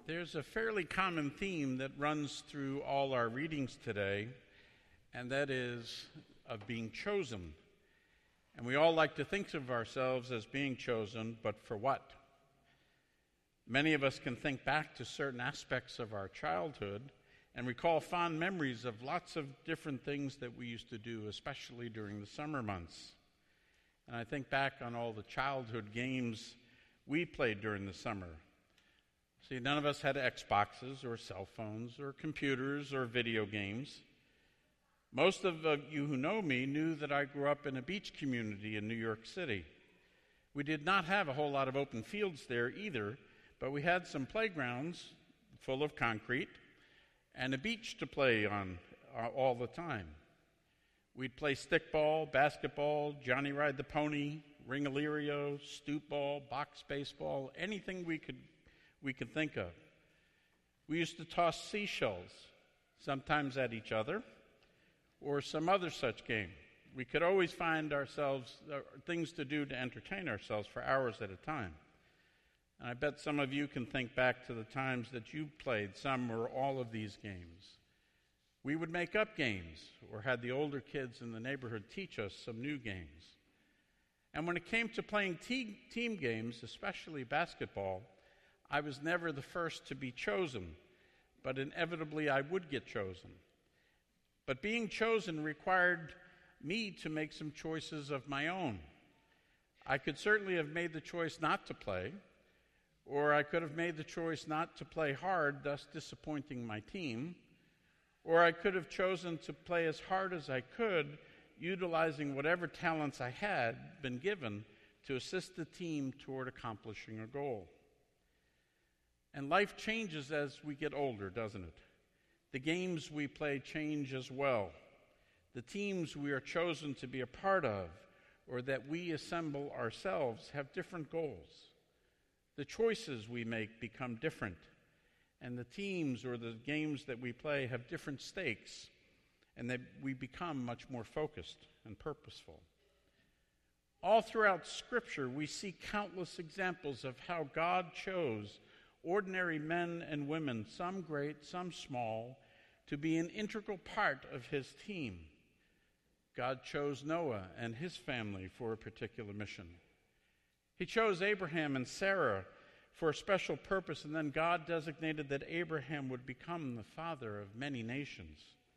There's a fairly common theme that runs through all our readings today, and that is of being chosen. And we all like to think of ourselves as being chosen, but for what? Many of us can think back to certain aspects of our childhood and recall fond memories of lots of different things that we used to do, especially during the summer months. And I think back on all the childhood games we played during the summer. See, none of us had Xboxes or cell phones or computers or video games. Most of you who know me knew that I grew up in a beach community in New York City. We did not have a whole lot of open fields there either, but we had some playgrounds full of concrete and a beach to play on all the time. We'd play stickball, basketball, Johnny Ride the Pony, ring-a-leerio, stoop ball, box baseball, anything we could think of. We used to toss seashells, sometimes at each other, or some other such game. We could always find ourselves things to do to entertain ourselves for hours at a time. And I bet some of you can think back to the times that you played some or all of these games. We would make up games or had the older kids in the neighborhood teach us some new games. And when it came to playing team games, especially basketball, I was never the first to be chosen, but inevitably I would get chosen. But being chosen required me to make some choices of my own. I could certainly have made the choice not to play, or I could have made the choice not to play hard, thus disappointing my team, or I could have chosen to play as hard as I could, utilizing whatever talents I had been given to assist the team toward accomplishing a goal. And life changes as we get older, doesn't it? The games we play change as well. The teams we are chosen to be a part of or that we assemble ourselves have different goals. The choices we make become different, and the teams or the games that we play have different stakes, and that we become much more focused and purposeful. All throughout Scripture, we see countless examples of how God chose ordinary men and women, some great, some small, to be an integral part of his team. God chose Noah and his family for a particular mission. He chose Abraham and Sarah for a special purpose, and then God designated that Abraham would become the father of many nations.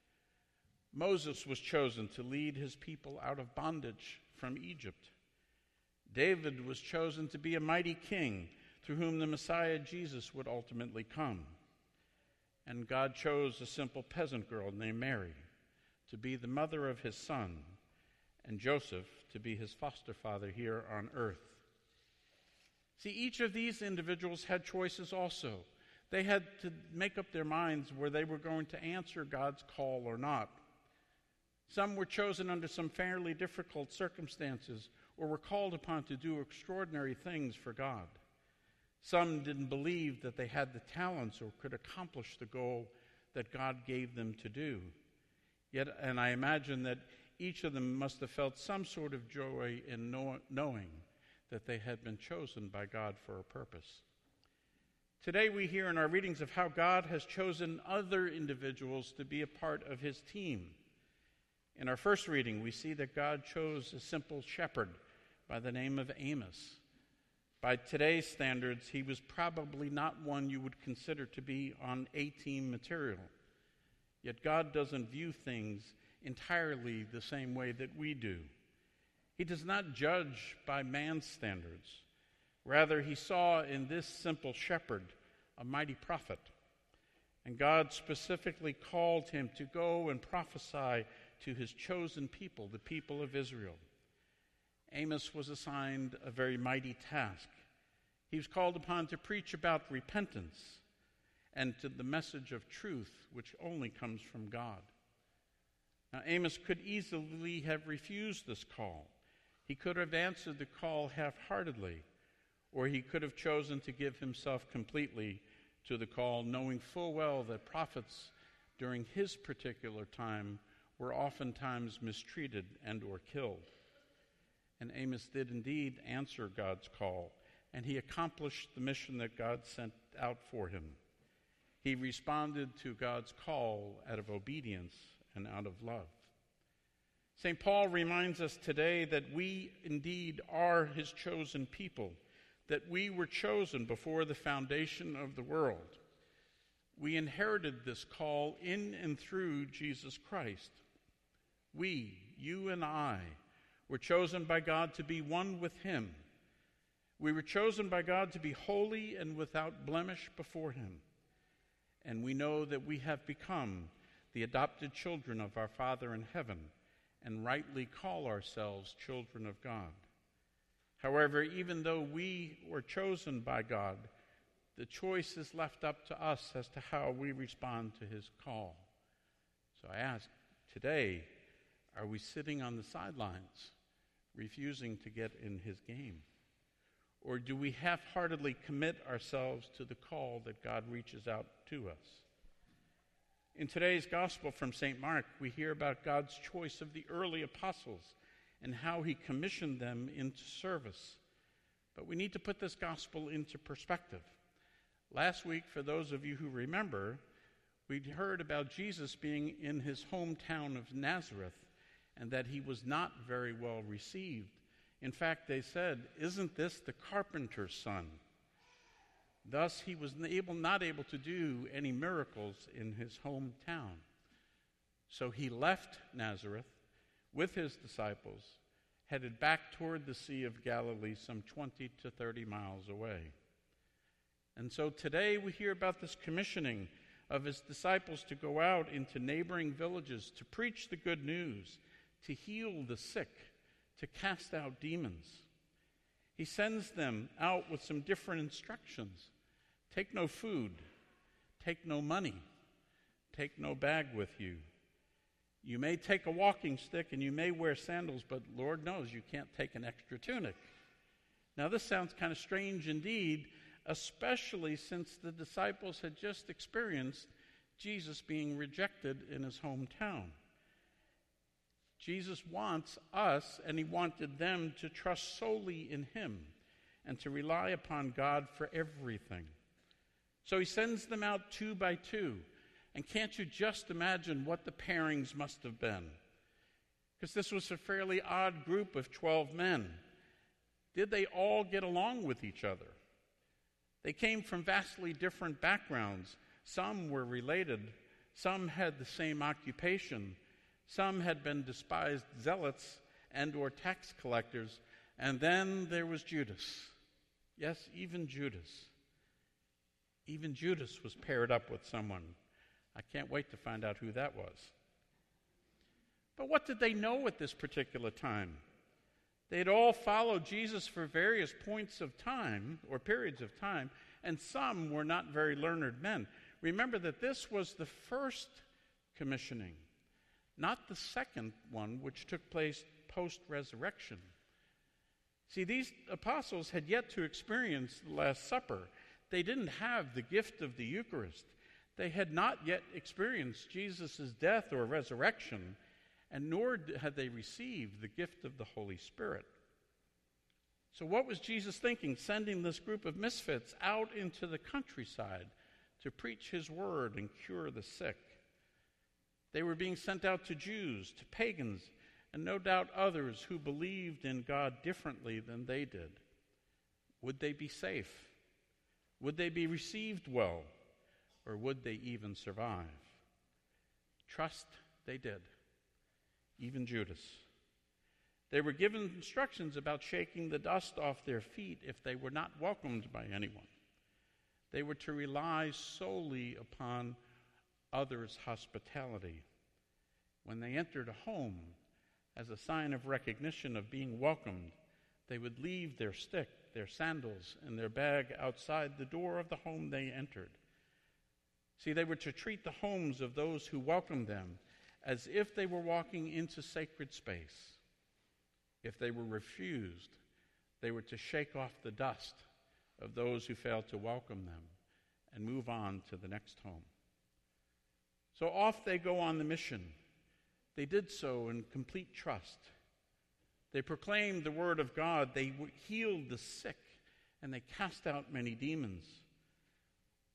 Moses was chosen to lead his people out of bondage from Egypt. David was chosen to be a mighty king through whom the Messiah Jesus would ultimately come. And God chose a simple peasant girl named Mary to be the mother of his son, and Joseph to be his foster father here on earth. See, each of these individuals had choices also. They had to make up their minds where they were going to answer God's call or not. Some were chosen under some fairly difficult circumstances or were called upon to do extraordinary things for God. Some didn't believe that they had the talents or could accomplish the goal that God gave them to do. Yet, and I imagine that each of them must have felt some sort of joy in knowing that they had been chosen by God for a purpose. Today we hear in our readings of how God has chosen other individuals to be a part of his team. In our first reading, we see that God chose a simple shepherd by the name of Amos. By today's standards, he was probably not one you would consider to be on A-team material. Yet God doesn't view things entirely the same way that we do. He does not judge by man's standards. Rather, he saw in this simple shepherd a mighty prophet. And God specifically called him to go and prophesy to his chosen people, the people of Israel. Amos was assigned a very mighty task. He was called upon to preach about repentance and to the message of truth, which only comes from God. Now, Amos could easily have refused this call. He could have answered the call half-heartedly, or he could have chosen to give himself completely to the call, knowing full well that prophets during his particular time were oftentimes mistreated and or killed. And Amos did indeed answer God's call, and he accomplished the mission that God sent out for him. He responded to God's call out of obedience and out of love. St. Paul reminds us today that we indeed are his chosen people, that we were chosen before the foundation of the world. We inherited this call in and through Jesus Christ. We, you and I, were chosen by God to be one with him. We were chosen by God to be holy and without blemish before him. And we know that we have become the adopted children of our Father in heaven and rightly call ourselves children of God. However, even though we were chosen by God, the choice is left up to us as to how we respond to his call. So I ask today, are we sitting on the sidelines, refusing to get in his game? Or do we half-heartedly commit ourselves to the call that God reaches out to us? In today's gospel from St. Mark, we hear about God's choice of the early apostles and how he commissioned them into service. But we need to put this gospel into perspective. Last week, for those of you who remember, we'd heard about Jesus being in his hometown of Nazareth and that he was not very well received. In fact, they said, "Isn't this the carpenter's son?" Thus, he was not able to do any miracles in his hometown. So he left Nazareth with his disciples, headed back toward the Sea of Galilee, some 20 to 30 miles away. And so today we hear about this commissioning of his disciples to go out into neighboring villages to preach the good news, to heal the sick, to cast out demons. He sends them out with some different instructions. Take no food, take no money, take no bag with you. You may take a walking stick and you may wear sandals, but Lord knows you can't take an extra tunic. Now this sounds kind of strange indeed, especially since the disciples had just experienced Jesus being rejected in his hometown. Jesus wants us, and he wanted them, to trust solely in him and to rely upon God for everything. So he sends them out 2 by 2. And can't you just imagine what the pairings must have been? Because this was a fairly odd group of 12 men. Did they all get along with each other? They came from vastly different backgrounds. Some were related. Some had the same occupation. Some had been despised zealots and or tax collectors. And then there was Judas. Yes, even Judas. Even Judas was paired up with someone. I can't wait to find out who that was. But what did they know at this particular time? They had all followed Jesus for various points of time, or periods of time, and some were not very learned men. Remember that this was the first commissioning, not the second one, which took place post-resurrection. See, these apostles had yet to experience the Last Supper. They didn't have the gift of the Eucharist. They had not yet experienced Jesus' death or resurrection, and nor had they received the gift of the Holy Spirit. So what was Jesus thinking, sending this group of misfits out into the countryside to preach his word and cure the sick? They were being sent out to Jews, to pagans, and no doubt others who believed in God differently than they did. Would they be safe? Would they be received well? Or would they even survive? Trust they did. Even Judas. They were given instructions about shaking the dust off their feet if they were not welcomed by anyone. They were to rely solely upon others' hospitality. When they entered a home, as a sign of recognition of being welcomed, they would leave their stick, their sandals, and their bag outside the door of the home they entered. See, they were to treat the homes of those who welcomed them as if they were walking into sacred space. If they were refused, they were to shake off the dust of those who failed to welcome them and move on to the next home. So off they go on the mission. They did so in complete trust. They proclaimed the word of God. They healed the sick, and they cast out many demons.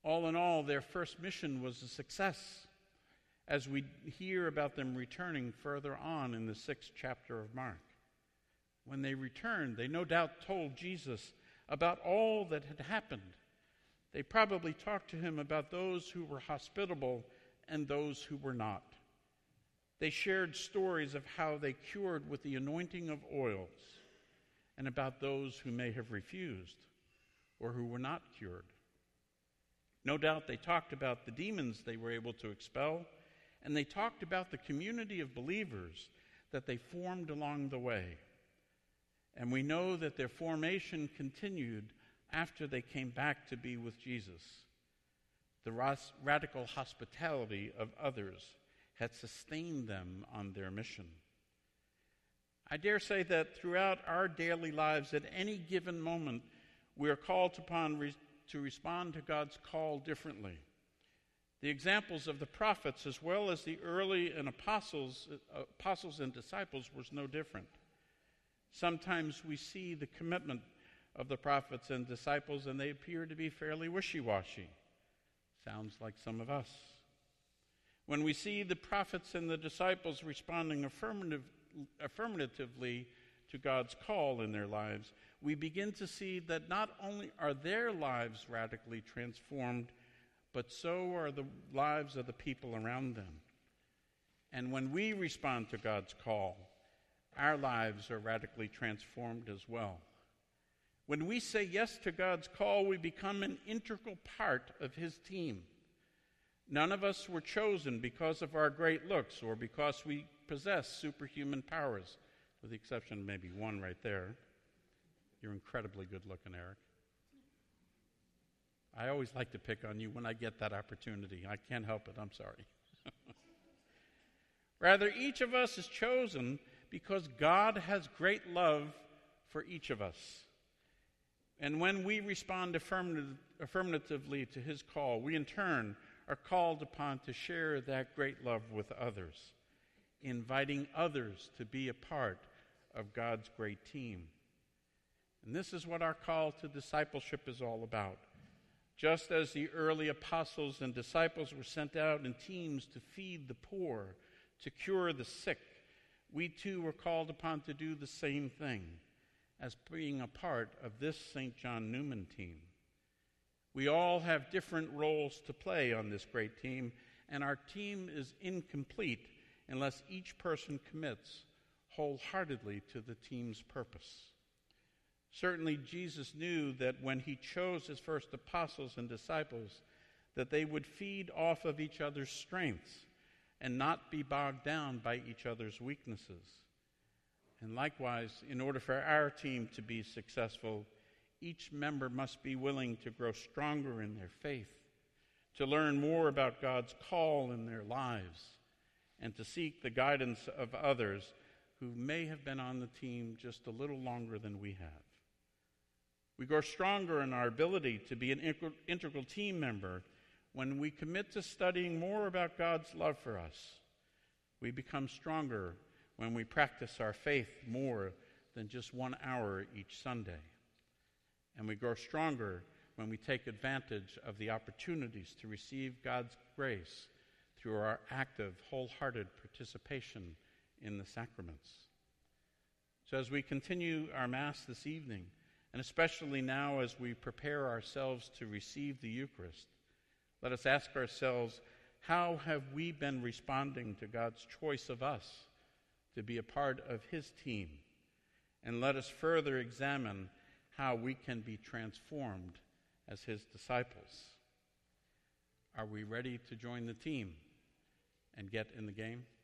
All in all, their first mission was a success, as we hear about them returning further on in the 6th chapter of Mark. When they returned, they no doubt told Jesus about all that had happened. They probably talked to him about those who were hospitable and those who were not. They shared stories of how they cured with the anointing of oils, and about those who may have refused or who were not cured. No doubt they talked about the demons they were able to expel, and they talked about the community of believers that they formed along the way. And we know that their formation continued after they came back to be with Jesus. The radical hospitality of others had sustained them on their mission. I dare say that throughout our daily lives, at any given moment, we are called upon to respond to God's call differently. The examples of the prophets, as well as the early and apostles and disciples, was no different. Sometimes we see the commitment of the prophets and disciples, and they appear to be fairly wishy-washy. Sounds like some of us. When we see the prophets and the disciples responding affirmatively to God's call in their lives, we begin to see that not only are their lives radically transformed, but so are the lives of the people around them. And when we respond to God's call, our lives are radically transformed as well. When we say yes to God's call, we become an integral part of his team. None of us were chosen because of our great looks or because we possess superhuman powers, with the exception of maybe one right there. You're incredibly good looking, Eric. I always like to pick on you when I get that opportunity. I can't help it. I'm sorry. Rather, each of us is chosen because God has great love for each of us. And when we respond affirmatively to his call, we in turn are called upon to share that great love with others, inviting others to be a part of God's great team. And this is what our call to discipleship is all about. Just as the early apostles and disciples were sent out in teams to feed the poor, to cure the sick, we too were called upon to do the same thing as being a part of this St. John Newman team. We all have different roles to play on this great team, and our team is incomplete unless each person commits wholeheartedly to the team's purpose. Certainly, Jesus knew that when he chose his first apostles and disciples, that they would feed off of each other's strengths and not be bogged down by each other's weaknesses. And likewise, in order for our team to be successful, each member must be willing to grow stronger in their faith, to learn more about God's call in their lives, and to seek the guidance of others who may have been on the team just a little longer than we have. We grow stronger in our ability to be an integral team member when we commit to studying more about God's love for us. We become stronger when we practice our faith more than just 1 hour each Sunday. And we grow stronger when we take advantage of the opportunities to receive God's grace through our active, wholehearted participation in the sacraments. So as we continue our Mass this evening, and especially now as we prepare ourselves to receive the Eucharist, let us ask ourselves, how have we been responding to God's choice of us to be a part of his team? And let us further examine how we can be transformed as his disciples. Are we ready to join the team and get in the game?